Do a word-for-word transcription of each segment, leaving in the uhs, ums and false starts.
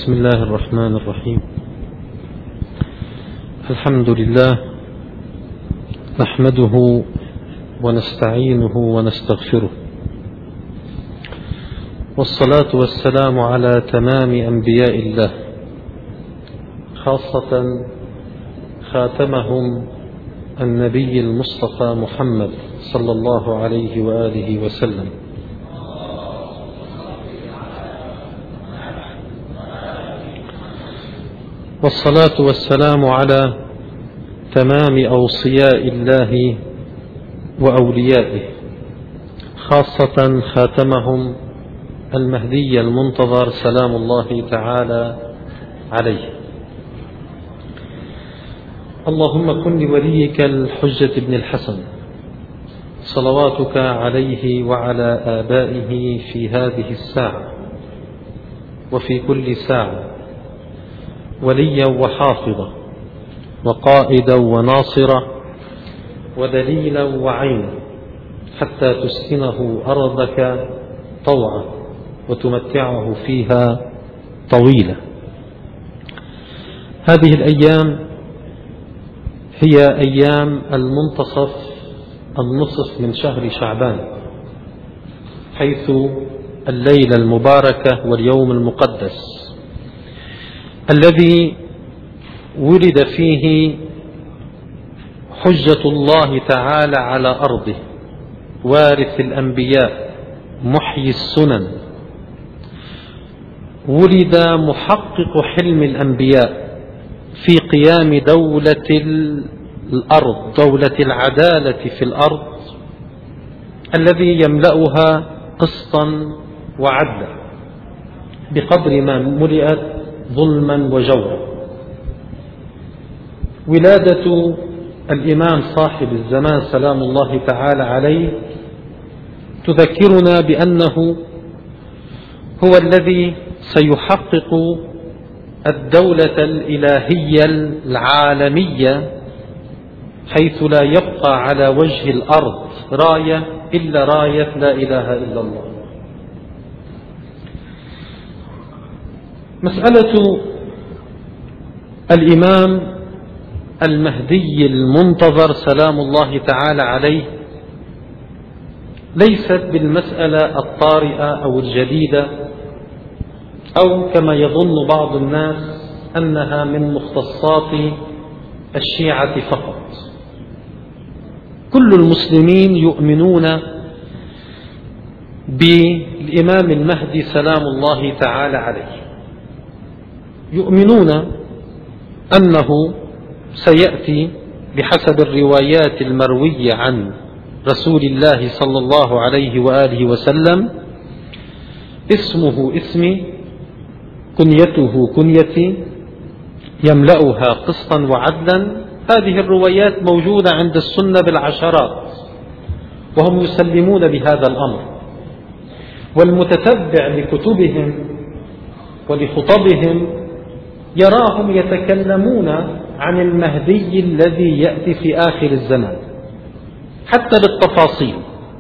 بسم الله الرحمن الرحيم. الحمد لله نحمده ونستعينه ونستغفره، والصلاة والسلام على تمام أنبياء الله، خاصة خاتمهم النبي المصطفى محمد صلى الله عليه وآله وسلم. والصلاة والسلام على تمام أوصياء الله وأوليائه، خاصة خاتمهم المهدي المنتظر سلام الله تعالى عليه. اللهم كن لوليك الحجة بن الحسن صلواتك عليه وعلى آبائه في هذه الساعة وفي كل ساعة وليا وحافظا وقائدا وناصرا ودليلا وعينا، حتى تسكنه أرضك طوعا وتمتعه فيها طويلا. هذه الأيام هي أيام المنتصف النصف من شهر شعبان، حيث الليلة المباركة واليوم المقدس الذي ولد فيه حجة الله تعالى على أرضه، وارث الأنبياء، محيي السنن، ولد محقق حلم الأنبياء في قيام دولة الأرض، دولة العدالة في الأرض، الذي يملأها قسطا وعدلا بقدر ما ملئت ظلما وجورا. ولادة الإمام صاحب الزمان سلام الله تعالى عليه تذكرنا بأنه هو الذي سيحقق الدولة الإلهية العالمية، حيث لا يبقى على وجه الأرض راية إلا راية لا إله إلا الله. مسألة الإمام المهدي المنتظر سلام الله تعالى عليه ليست بالمسألة الطارئة أو الجديدة، أو كما يظن بعض الناس أنها من مختصات الشيعة فقط. كل المسلمين يؤمنون بالإمام المهدي سلام الله تعالى عليه، يؤمنون أنه سيأتي بحسب الروايات المروية عن رسول الله صلى الله عليه وآله وسلم اسمه اسمي، كنيته كنيتي، يملأها قسطا وعدلا. هذه الروايات موجودة عند السنة بالعشرات، وهم يسلمون بهذا الأمر، والمتتبع لكتبهم ولخطبهم يراهم يتكلمون عن المهدي الذي يأتي في آخر الزمان حتى بالتفاصيل.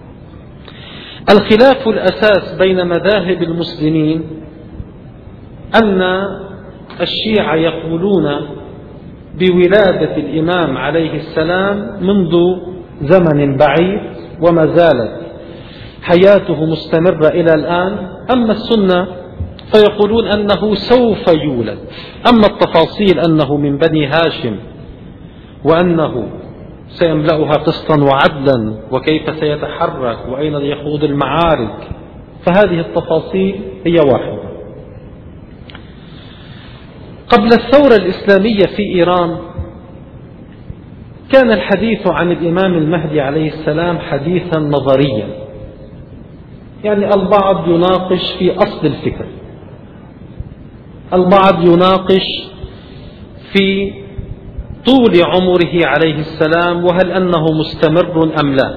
الخلاف الأساس بين مذاهب المسلمين أن الشيعة يقولون بولادة الإمام عليه السلام منذ زمن بعيد وما زالت حياته مستمرة إلى الآن، أما السنة فيقولون أنه سوف يولد. أما التفاصيل أنه من بني هاشم وأنه سيملأها قسطا وعدلا وكيف سيتحرك وأين يخوض المعارك، فهذه التفاصيل هي واحدة. قبل الثورة الإسلامية في إيران كان الحديث عن الإمام المهدي عليه السلام حديثا نظريا، يعني البعض يناقش في أصل الفكر، البعض يناقش في طول عمره عليه السلام وهل أنه مستمر أم لا.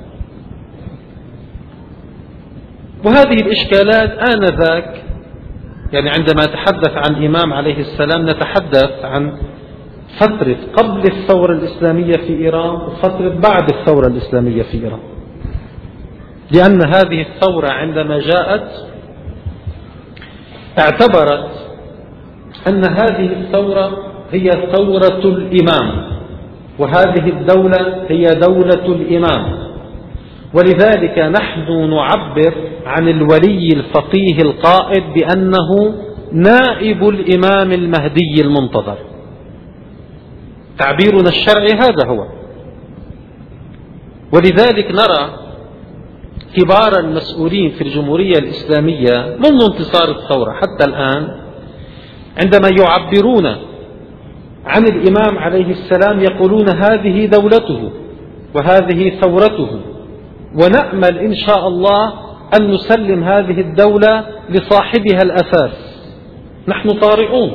وهذه الإشكالات آنذاك، يعني عندما نتحدث عن الإمام عليه السلام نتحدث عن فترة قبل الثورة الإسلامية في إيران وفترة بعد الثورة الإسلامية في إيران، لأن هذه الثورة عندما جاءت اعتبرت أن هذه الثورة هي ثورة الإمام، وهذه الدولة هي دولة الإمام. ولذلك نحن نعبر عن الولي الفقيه القائد بأنه نائب الإمام المهدي المنتظر. تعبيرنا الشرعي هذا هو. ولذلك نرى كبار المسؤولين في الجمهورية الإسلامية منذ انتصار الثورة حتى الآن عندما يعبرون عن الإمام عليه السلام يقولون هذه دولته وهذه ثورته، ونأمل إن شاء الله أن نسلم هذه الدولة لصاحبها الأساس. نحن طارئون.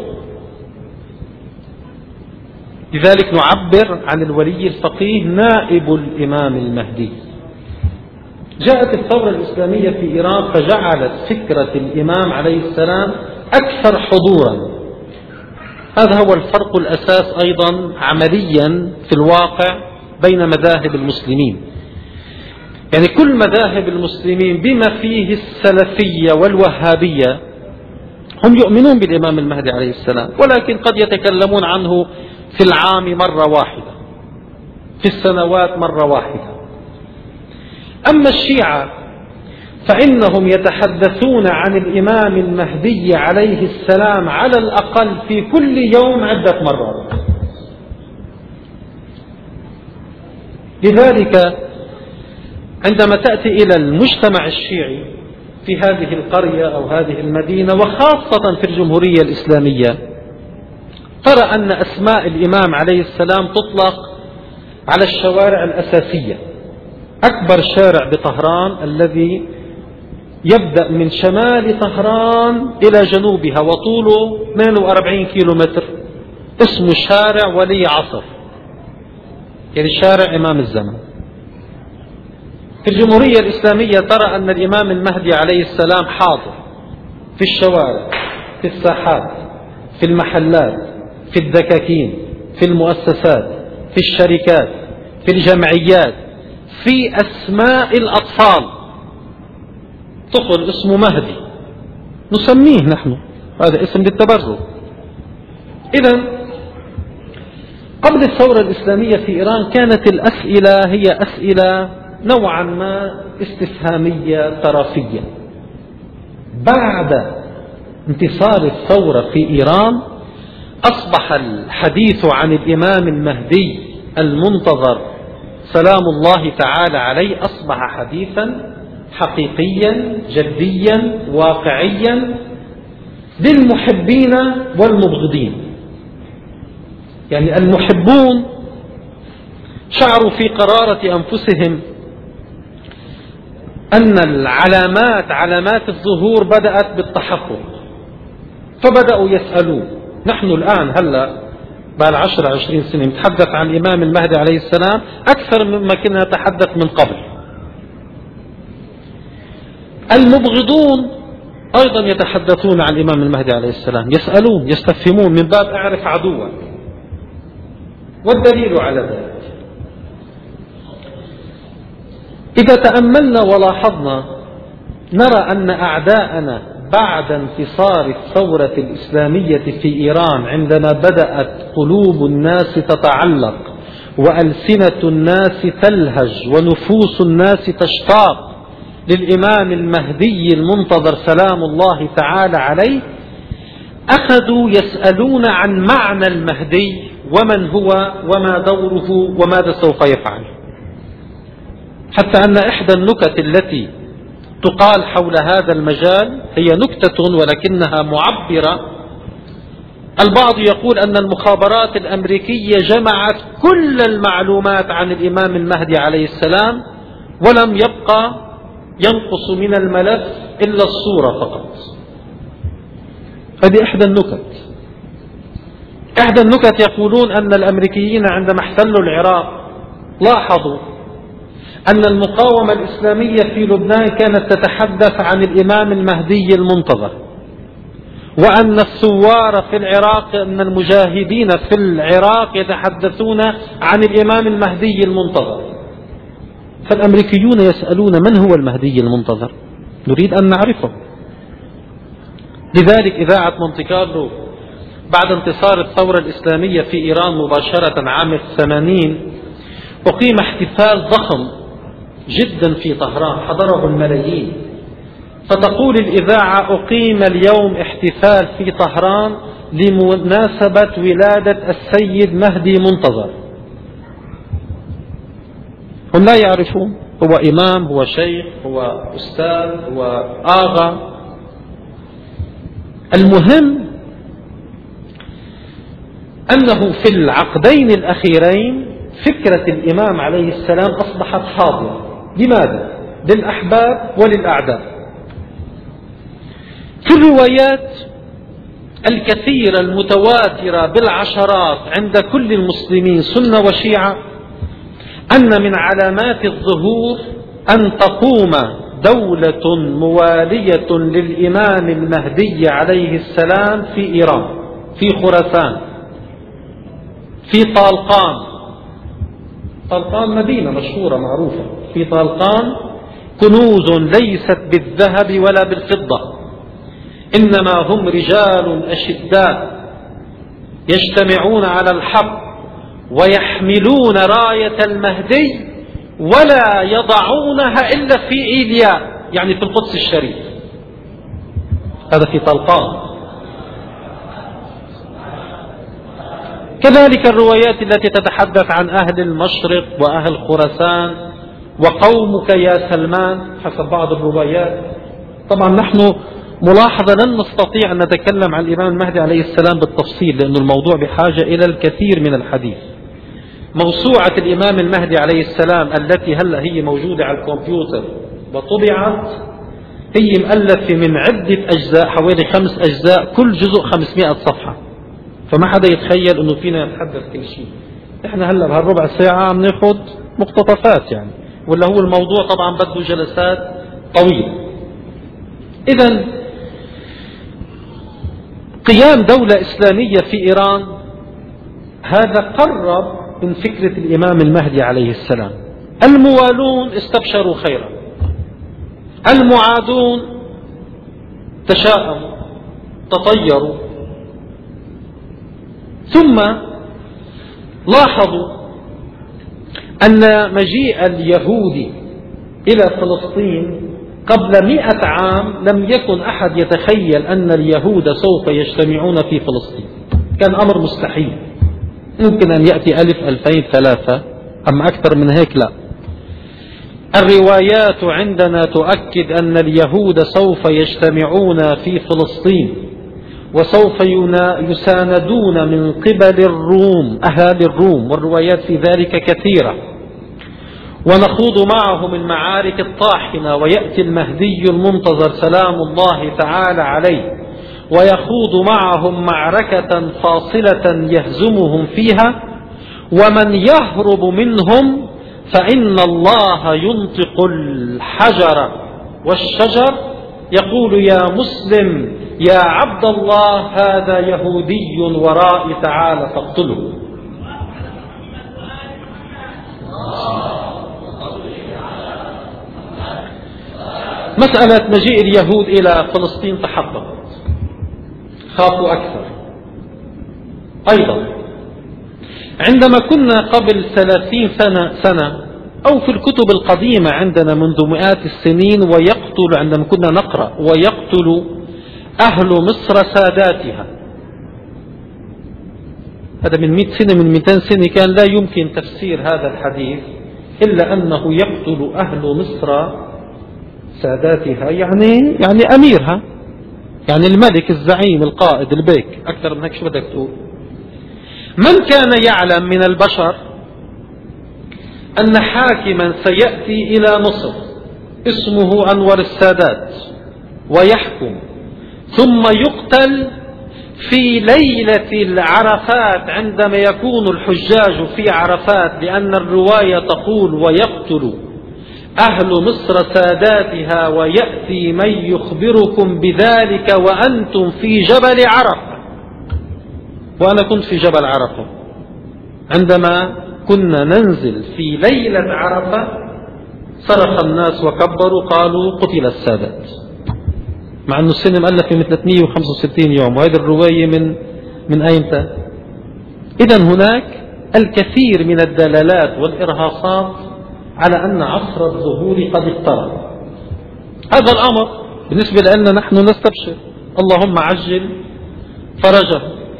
لذلك نعبر عن الولي الفقيه نائب الإمام المهدي. جاءت الثورة الإسلامية في إيران فجعلت فكرة الإمام عليه السلام أكثر حضورا. هذا هو الفرق الأساس أيضا عمليا في الواقع بين مذاهب المسلمين. يعني كل مذاهب المسلمين بما فيه السلفية والوهابية هم يؤمنون بالإمام المهدي عليه السلام، ولكن قد يتكلمون عنه في العام مرة واحدة، في السنوات مرة واحدة. أما الشيعة فإنهم يتحدثون عن الإمام المهدي عليه السلام على الأقل في كل يوم عدة مرات. لذلك عندما تأتي إلى المجتمع الشيعي في هذه القرية أو هذه المدينة وخاصة في الجمهورية الإسلامية ترى أن أسماء الإمام عليه السلام تطلق على الشوارع الأساسية. أكبر شارع بطهران الذي يبدأ من شمال طهران إلى جنوبها وطوله اثنين وأربعين كيلو متر اسمه شارع ولي عصر، يعني شارع إمام الزمن. في الجمهورية الإسلامية ترى أن الإمام المهدي عليه السلام حاضر في الشوارع، في الساحات، في المحلات، في الدكاكين، في المؤسسات، في الشركات، في الجمعيات، في أسماء الأطفال. طفل اسمه مهدي نسميه نحن، هذا اسم للتبرك. إذن قبل الثورة الإسلامية في إيران كانت الأسئلة هي أسئلة نوعا ما استفهامية طرفية. بعد انتصار الثورة في إيران أصبح الحديث عن الإمام المهدي المنتظر سلام الله تعالى عليه أصبح حديثا حقيقيا جديا واقعيا للمحبين والمبغضين. يعني المحبون شعروا في قرارة أنفسهم أن العلامات علامات الظهور بدأت بالتحقق، فبدأوا يسألون. نحن الآن هلأ بعد عشر عشرين سنة نتحدث عن الإمام المهدي عليه السلام أكثر مما كنا نتحدث من قبل. المبغضون أيضا يتحدثون عن الإمام المهدي عليه السلام، يسألون يستفهمون من باب أعرف عدوك. والدليل على ذلك إذا تأملنا ولاحظنا نرى أن أعداءنا بعد انتصار الثورة الإسلامية في إيران عندما بدأت قلوب الناس تتعلق وألسنة الناس تلهج ونفوس الناس تشتاق للإمام المهدي المنتظر سلام الله تعالى عليه، أخذوا يسألون عن معنى المهدي ومن هو وما دوره وماذا سوف يفعل. حتى أن إحدى النكت التي تقال حول هذا المجال هي نكتة ولكنها معبرة. البعض يقول أن المخابرات الأمريكية جمعت كل المعلومات عن الإمام المهدي عليه السلام ولم يبقى ينقص من الملف إلا الصورة فقط. هذه إحدى النكت. إحدى النكت يقولون أن الأمريكيين عندما احتلوا العراق لاحظوا أن المقاومة الإسلامية في لبنان كانت تتحدث عن الإمام المهدي المنتظر، وأن الثوار في العراق أن المجاهدين في العراق يتحدثون عن الإمام المهدي المنتظر. فالأمريكيون يسألون من هو المهدي المنتظر؟ نريد أن نعرفه. لذلك إذاعة مونتي كارلو بعد انتصار الثورة الإسلامية في إيران مباشرة عام الثمانين أقيم احتفال ضخم جدا في طهران حضره الملايين. فتقول الإذاعة: أقيم اليوم احتفال في طهران لمناسبة ولادة السيد مهدي منتظر. هم لا يعرفون، هو إمام، هو شيخ، هو أستاذ، هو آغا. المهم أنه في العقدين الأخيرين فكرة الإمام عليه السلام أصبحت حاضرة. لماذا؟ للأحباب وللأعداء. في الروايات الكثيرة المتواترة بالعشرات عند كل المسلمين سنة وشيعة أن من علامات الظهور أن تقوم دولة موالية للإمام المهدي عليه السلام في إيران، في خراسان، في طالقان. طالقان مدينة مشهورة معروفة. في طالقان كنوز ليست بالذهب ولا بالفضة، إنما هم رجال أشداء يجتمعون على الحق ويحملون راية المهدي ولا يضعونها إلا في إيليا، يعني في القدس الشريف. هذا في طلقان. كذلك الروايات التي تتحدث عن أهل المشرق وأهل خراسان وقومك يا سلمان حسب بعض الروايات. طبعا نحن ملاحظة لن نستطيع أن نتكلم عن الإمام المهدي عليه السلام بالتفصيل، لأن الموضوع بحاجة إلى الكثير من الحديث. موسوعة الإمام المهدي عليه السلام التي هلأ هي موجودة على الكمبيوتر وطبعت، هي مؤلفة من عدة أجزاء، حوالي خمس أجزاء، كل جزء خمسمائة صفحة. فما حدا يتخيل أنه فينا نتحدث كل شيء. إحنا هلأ بهالربع ساعة عم ناخد مقتطفات يعني، ولا هو الموضوع طبعا بده جلسات طويلة. إذن قيام دولة إسلامية في إيران هذا قرب من فكرة الإمام المهدي عليه السلام. الموالون استبشروا خيرا، المعادون تشاءموا تطيروا. ثم لاحظوا أن مجيء اليهود إلى فلسطين قبل مئة عام لم يكن أحد يتخيل أن اليهود سوف يجتمعون في فلسطين، كان أمر مستحيل. ممكن أن يأتي ألف ألفين ثلاثة، أما أكثر من هيك لا. الروايات عندنا تؤكد أن اليهود سوف يجتمعون في فلسطين وسوف يساندون من قبل الروم، أهالي الروم، والروايات في ذلك كثيرة، ونخوض معهم المعارك الطاحنة، ويأتي المهدي المنتظر سلام الله تعالى عليه ويخوض معهم معركة فاصلة يهزمهم فيها، ومن يهرب منهم فإن الله ينطق الحجر والشجر يقول يا مسلم يا عبد الله هذا يهودي ورائي تعالى فاقتله. مسألة مجيء اليهود إلى فلسطين تحققت، خافوا أكثر. أيضا عندما كنا قبل ثلاثين سنة, سنة أو في الكتب القديمة عندنا منذ مئات السنين، ويقتل عندما كنا نقرأ ويقتل أهل مصر ساداتها، هذا من مئة سنة من مئتين سنة، كان لا يمكن تفسير هذا الحديث إلا أنه يقتل أهل مصر ساداتها، يعني يعني أميرها، يعني الملك الزعيم القائد البيك. أكثر من هيك شو بدك تقول؟ من كان يعلم من البشر أن حاكما سيأتي إلى مصر اسمه أنور السادات ويحكم ثم يقتل في ليلة العرفات عندما يكون الحجاج في عرفات، لأن الرواية تقول ويقتل أهل مصر ساداتها ويأتي من يخبركم بذلك وأنتم في جبل عرفة. وأنا كنت في جبل عرفة عندما كنا ننزل في ليلة عرفة، صرخ الناس وكبروا قالوا قتل السادات، مع أنه السنة مؤلفة من ثلاثمئة وخمسة وستين يوم، وهذه الرواية من من أيمتى؟ إذن هناك الكثير من الدلالات والإرهاصات على أن عصر الظهور قد اقترب. هذا الأمر بالنسبة لنا نحن نستبشر، اللهم عجل فرجه.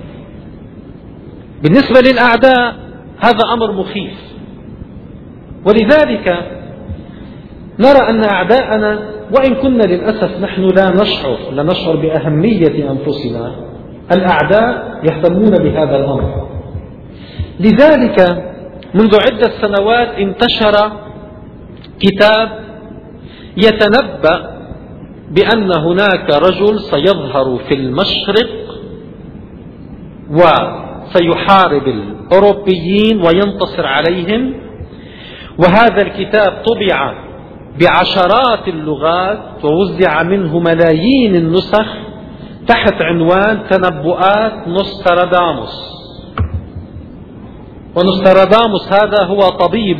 بالنسبة للأعداء هذا أمر مخيف، ولذلك نرى أن أعداءنا، وإن كنا للأسف نحن لا نشعر لا نشعر بأهمية أنفسنا، الأعداء يهتمون بهذا الأمر. لذلك منذ عدة سنوات انتشر كتاب يتنبأ بأن هناك رجل سيظهر في المشرق وسيحارب الأوروبيين وينتصر عليهم، وهذا الكتاب طبع بعشرات اللغات ووزع منه ملايين النسخ تحت عنوان تنبؤات نوستراداموس. ونوستراداموس هذا هو طبيب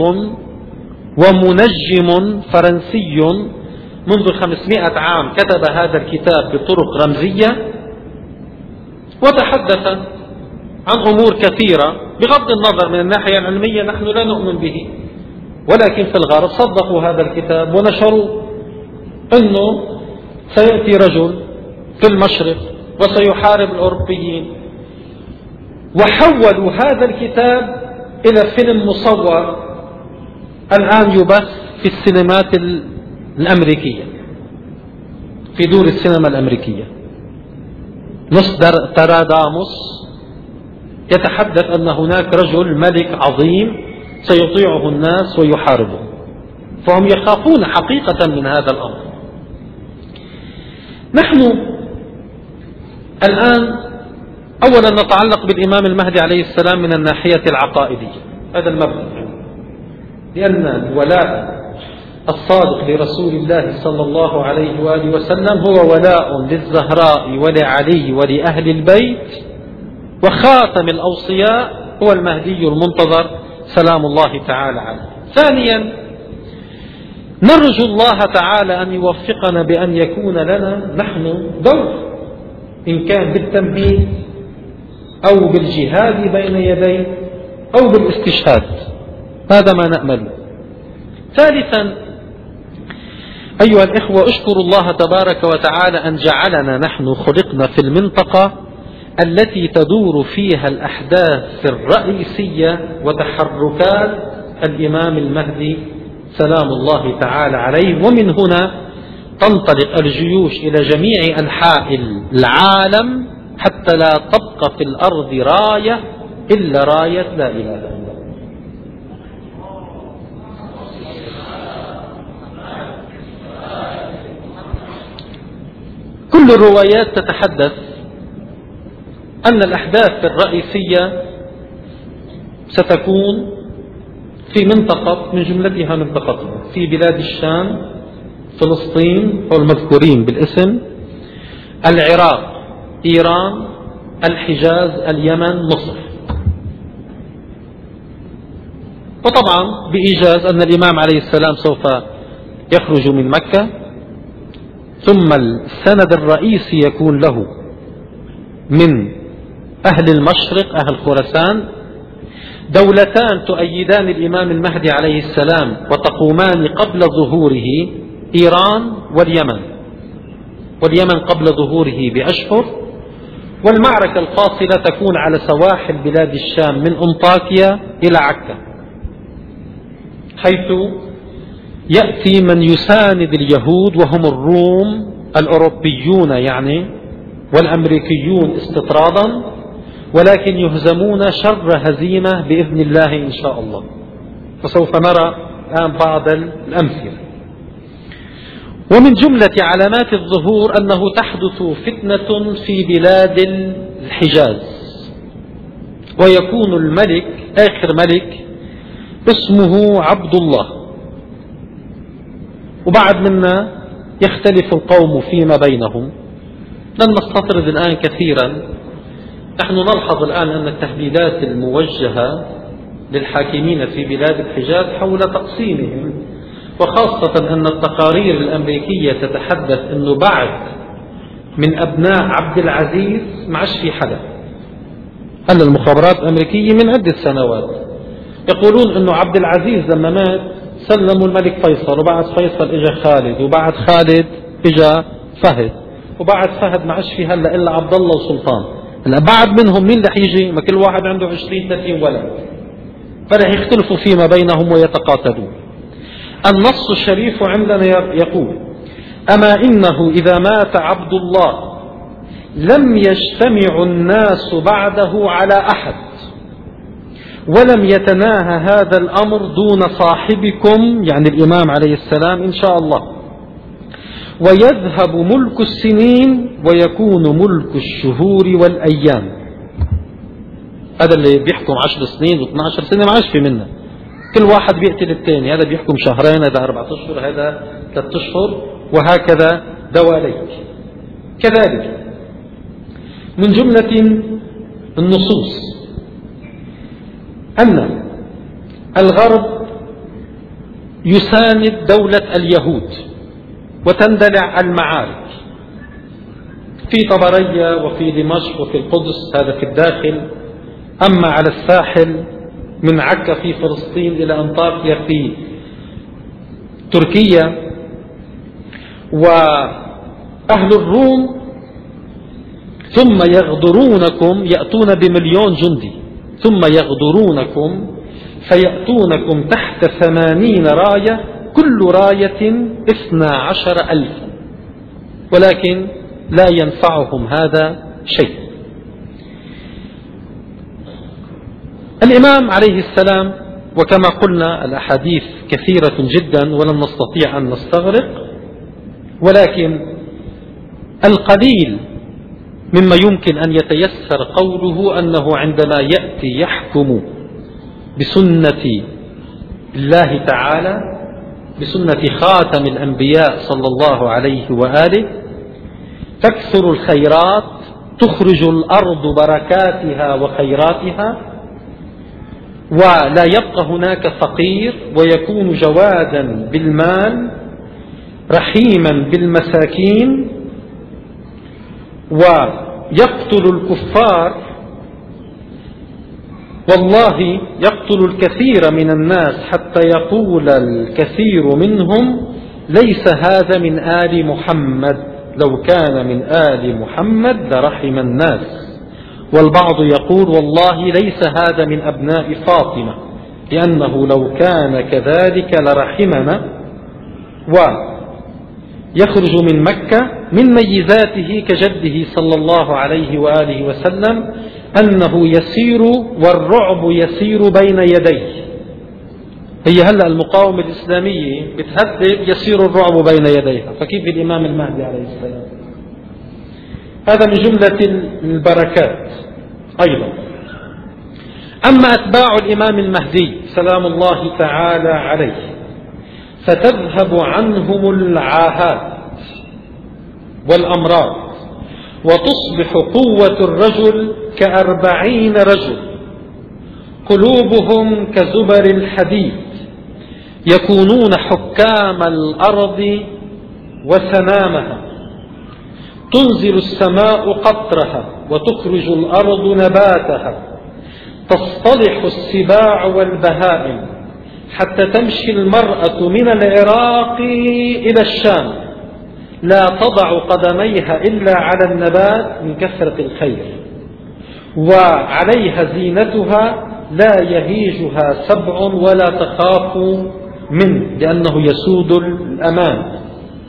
ومنجم فرنسي منذ خمسمائة عام كتب هذا الكتاب بطرق رمزية، وتحدث عن أمور كثيرة بغض النظر من الناحية العلمية نحن لا نؤمن به، ولكن في الغرب صدقوا هذا الكتاب ونشروا أنه سيأتي رجل في المشرق وسيحارب الأوروبيين، وحولوا هذا الكتاب إلى فيلم مصور الآن يبث في السينمات الأمريكية، في دور السينما الأمريكية. نوستراداموس يتحدث أن هناك رجل ملك عظيم سيطيعه الناس ويحاربه، فهم يخافون حقيقة من هذا الأمر. نحن الآن أولا نتعلق بالإمام المهدي عليه السلام من الناحية العقائدية، هذا المبدأ، لأن الولاء الصادق لرسول الله صلى الله عليه وآله وسلم هو ولاء للزهراء ولعلي ولأهل البيت، وخاتم الأوصياء هو المهدي المنتظر سلام الله تعالى عليه. ثانيا نرجو الله تعالى أن يوفقنا بأن يكون لنا نحن دور، إن كان بالتمهيد أو بالجهاد بين يديه أو بالاستشهاد، هذا ما نأمل. ثالثا أيها الإخوة، أشكر الله تبارك وتعالى أن جعلنا نحن خلقنا في المنطقة التي تدور فيها الأحداث الرئيسية وتحركات الإمام المهدي سلام الله تعالى عليه، ومن هنا تنطلق الجيوش إلى جميع أنحاء العالم حتى لا تبقى في الأرض راية إلا راية لا إله إلا الله. كل الروايات تتحدث أن الأحداث الرئيسية ستكون في منطقة من جملتها منطقتنا في بلاد الشام، فلسطين والمذكورين بالاسم، العراق، إيران، الحجاز، اليمن، مصر. وطبعا بإيجاز أن الإمام عليه السلام سوف يخرج من مكة، ثم السند الرئيسي يكون له من أهل المشرق، أهل خراسان، دولتان تؤيدان الإمام المهدي عليه السلام وتقومان قبل ظهوره، إيران واليمن، واليمن قبل ظهوره بأشهر، والمعركة الفاصلة تكون على سواحل بلاد الشام من أنطاكيا إلى عكا، حيث يأتي من يساند اليهود وهم الروم الأوروبيون يعني والأمريكيون استطرادا، ولكن يهزمون شر هزيمة بإذن الله إن شاء الله. فسوف نرى الآن بعض الأمثلة. ومن جملة علامات الظهور أنه تحدث فتنة في بلاد الحجاز، ويكون الملك آخر ملك اسمه عبد الله، وبعد منا يختلف القوم فيما بينهم. لن نستطرد الآن كثيرا، نحن نلحظ الآن أن التهديدات الموجهة للحاكمين في بلاد الحجاز حول تقسيمهم، وخاصة أن التقارير الأمريكية تتحدث أنه بعد من أبناء عبد العزيز ما عادش في حدا، هلا المخابرات الأمريكية من عدة سنوات يقولون أنه عبد العزيز لما مات سلموا الملك فيصل، وبعد فيصل إجا خالد، وبعد خالد إجا فهد، وبعد فهد ما عادش في هلا إلا عبد الله وسلطان. هلا بعد منهم مين رح يجي؟ ما كل واحد عنده عشرين ثلاثين ولد، فرح يختلفوا فيما بينهم ويتقاتلون. النص الشريف عندنا يقول: أما إنه إذا مات عبد الله لم يجتمع الناس بعده على أحد، ولم يتناهى هذا الأمر دون صاحبكم يعني الإمام عليه السلام إن شاء الله، ويذهب ملك السنين ويكون ملك الشهور والأيام. هذا اللي بيحكم عشر سنين واثنى عشر سنة ما عاش في منه، كل واحد بيقتل الثاني، هذا بيحكم شهرين، هذا أربعة أشهر، هذا ثلاثة أشهر، وهكذا دواليك. كذلك من جملة النصوص أن الغرب يساند دولة اليهود وتندلع المعارك في طبرية وفي دمشق وفي القدس، هذا في الداخل. أما على الساحل من عكا في فلسطين إلى أنطاكيا في تركيا، وأهل الروم ثم يغدرونكم، يأتون بمليون جندي ثم يغدرونكم فيأتونكم تحت ثمانين راية، كل راية اثنا عشر ألفا، ولكن لا ينفعهم هذا شيء. الإمام عليه السلام، وكما قلنا الأحاديث كثيرة جدا ولن نستطيع أن نستغرق، ولكن القليل مما يمكن أن يتيسر قوله أنه عندما يأتي يحكم بسنة الله تعالى، بسنة خاتم الأنبياء صلى الله عليه وآله، تكثر الخيرات، تخرج الأرض بركاتها وخيراتها، ولا يبقى هناك فقير، ويكون جوادا بالمال رحيما بالمساكين، ويقتل الكفار. والله يقتل الكثير من الناس حتى يقول الكثير منهم: ليس هذا من آل محمد، لو كان من آل محمد لرحم الناس. والبعض يقول: والله ليس هذا من أبناء فاطمة، لأنه لو كان كذلك لرحمنا. ويخرج من مكة من ميزاته كجده صلى الله عليه وآله وسلم أنه يسير والرعب يسير بين يديه. هي هلأ المقاومة الإسلامية بتهدد، يسير الرعب بين يديها، فكيف الإمام المهدي عليه السلام؟ هذا من جملة البركات. أيضا أما أتباع الإمام المهدي سلام الله تعالى عليه فتذهب عنهم العاهات والأمراض، وتصبح قوة الرجل كأربعين رجل، قلوبهم كزبر الحديد، يكونون حكام الأرض وسنامها، تنزل السماء قطرها وتخرج الأرض نباتها، تصطلح السباع والبهائم، حتى تمشي المرأة من العراق إلى الشام لا تضع قدميها إلا على النبات من كثرة الخير، وعليها زينتها لا يهيجها سبع ولا تخاف منه لأنه يسود الأمان.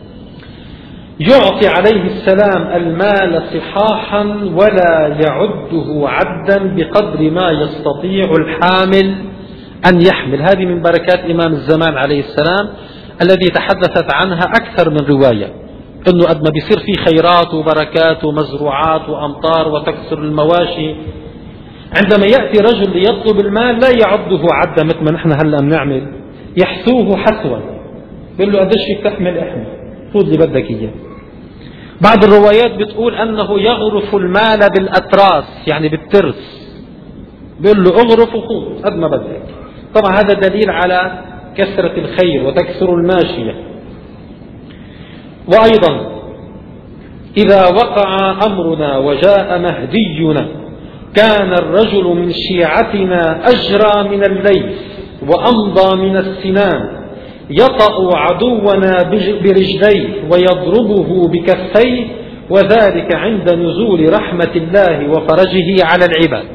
يعطي عليه السلام المال صحاحا ولا يعده عدا بقدر ما يستطيع الحامل أن يحمل. هذه من بركات إمام الزمان عليه السلام الذي تحدثت عنها أكثر من رواية، أنه قد ما بيصير فيه خيرات وبركات ومزروعات وأمطار وتكثر المواشي، عندما يأتي رجل ليطلب المال لا يعده عدا مثل ما نحن هلأ بنعمل، يحثوه حثوا، بيقول له قديش فيك تحمل، احمل، خذ اللي بدك إياه. بعض الروايات بتقول أنه يغرف المال بالأتراس، يعني بالترس، بيقول له اغرف وخذ قد ما بدك. طبعا هذا دليل على كثرة الخير وتكثر الماشية. وأيضا إذا وقع أمرنا وجاء مهدينا كان الرجل من شيعتنا أجرى من الليث وأمضى من السنان، يطأ عدونا برجليه ويضربه بكفيه، وذلك عند نزول رحمة الله وفرجه على العباد.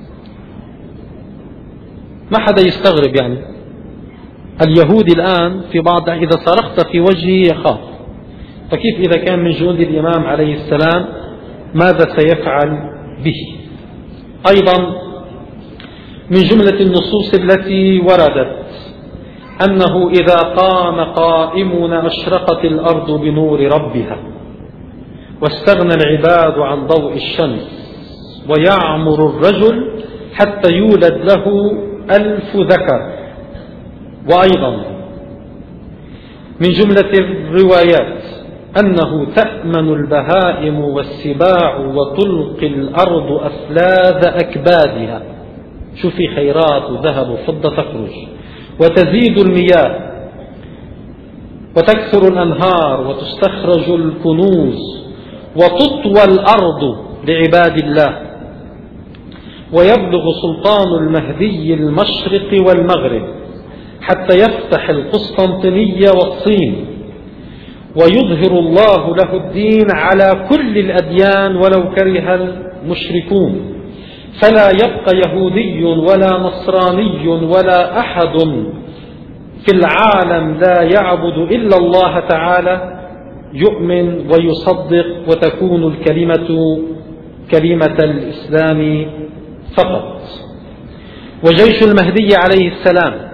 ما حدا يستغرب يعني. اليهودي الآن في بعض إذا صرخت في وجهه يخاف، فكيف إذا كان من جند الإمام عليه السلام ماذا سيفعل به؟ أيضا من جملة النصوص التي وردت أنه إذا قام قائمنا أشرقت الأرض بنور ربها، واستغنى العباد عن ضوء الشمس، ويعمر الرجل حتى يولد له ألف ذكر. وأيضا من جملة الروايات أنه تأمن البهائم والسباع وتلقي الأرض أفلاذ أكبادها، شوفي خيرات وذهب وفضة تخرج، وتزيد المياه وتكثر الأنهار وتستخرج الكنوز وتطوى الأرض لعباد الله، ويبلغ سلطان المهدي المشرق والمغرب حتى يفتح القسطنطينية والصين، ويظهر الله له الدين على كل الأديان ولو كره المشركون، فلا يبقى يهودي ولا نصراني ولا أحد في العالم لا يعبد إلا الله تعالى يؤمن ويصدق، وتكون الكلمة كلمة الإسلام فقط. وجيش المهدي عليه السلام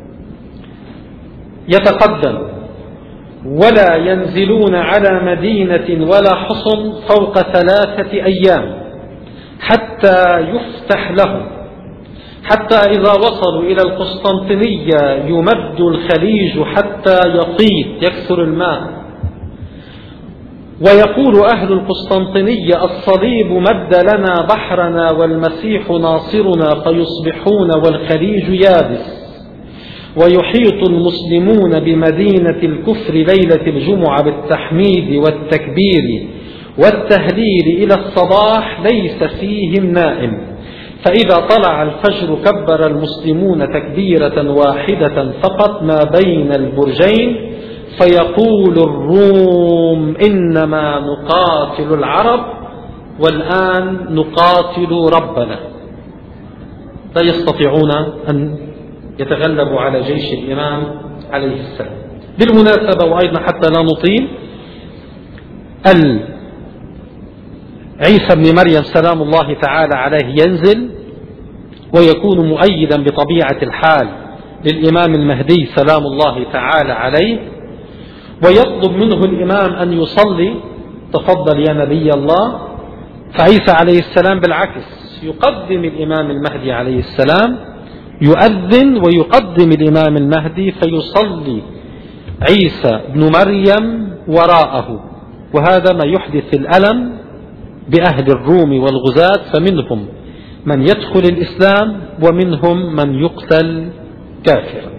يتقدم، ولا ينزلون على مدينة ولا حصن فوق ثلاثة أيام حتى يفتح لهم، حتى إذا وصلوا إلى القسطنطينية يمد الخليج حتى يطيب يكثر الماء، ويقول أهل القسطنطينية الصليب مد لنا بحرنا والمسيح ناصرنا، فيصبحون والخليج يابس، ويحيط المسلمون بمدينة الكفر ليلة الجمعة بالتحميد والتكبير والتهليل إلى الصباح ليس فيهم نائم، فإذا طلع الفجر كبر المسلمون تكبيرة واحدة فقط ما بين البرجين، فيقول الروم إنما نقاتل العرب والآن نقاتل ربنا. لا يستطيعون أن يتغلبوا على جيش الإمام عليه السلام. بالمناسبة وأيضا حتى لا نطيل، عيسى بن مريم سلام الله تعالى عليه ينزل ويكون مؤيدا بطبيعة الحال للإمام المهدي سلام الله تعالى عليه، ويطلب منه الإمام أن يصلي، تفضل يا نبي الله. فعيسى عليه السلام بالعكس يقدم الإمام المهدي عليه السلام، يؤذن ويقدم الإمام المهدي، فيصلي عيسى بن مريم وراءه، وهذا ما يحدث الألم بأهل الروم والغزاة، فمنهم من يدخل الإسلام ومنهم من يقتل كافرا.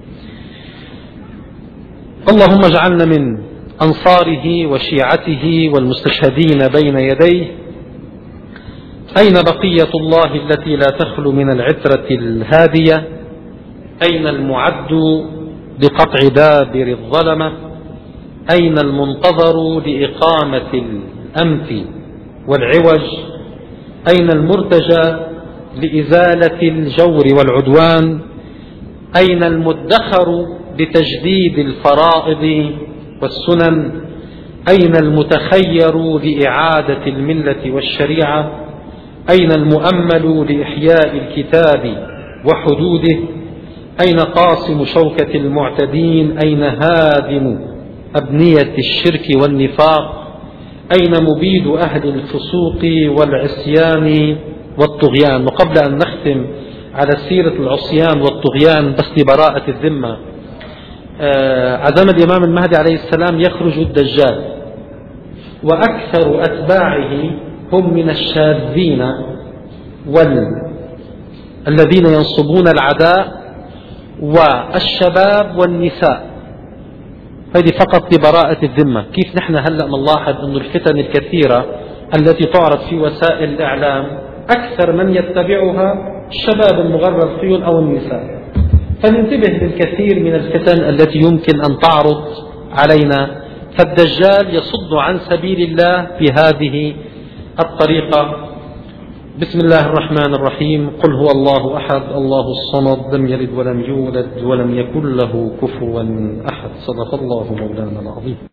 اللهم اجعلنا من أنصاره وشيعته والمستشهدين بين يديه. أين بقية الله التي لا تخلو من العترة الهادية؟ أين المعد لقطع دابر الظلمة؟ أين المنتظر لإقامة الأمت والعوج؟ أين المرتجى لإزالة الجور والعدوان؟ أين المدخر لتجديد الفرائض والسنن؟ أين المتخير لإعادة الملة والشريعة؟ أين المؤمل لإحياء الكتاب وحدوده؟ أين قاصم شوكة المعتدين؟ أين هادم أبنية الشرك والنفاق؟ أين مبيد أهل الفسوق والعصيان والطغيان؟ وقبل أن نختم على سيرة العصيان والطغيان بس لبراءة الذمة، عزم الإمام المهدي عليه السلام يخرج الدجال، وأكثر أتباعه هم من الشاذين والذين ينصبون العداء والشباب والنساء. هذه فقط لبراءة الذمة. كيف نحن هلأ نلاحظ أن الفتن الكثيرة التي تعرض في وسائل الإعلام أكثر من يتبعها الشباب المغرر خيول أو النساء. فننتبه للكثير من الفتن التي يمكن أن تعرض علينا، فالدجال يصد عن سبيل الله بهذه الطريقة. بسم الله الرحمن الرحيم. قل هو الله أحد الله الصمد لم يلد ولم يولد ولم يكن له كفوا أحد. صدق الله مولانا العظيم.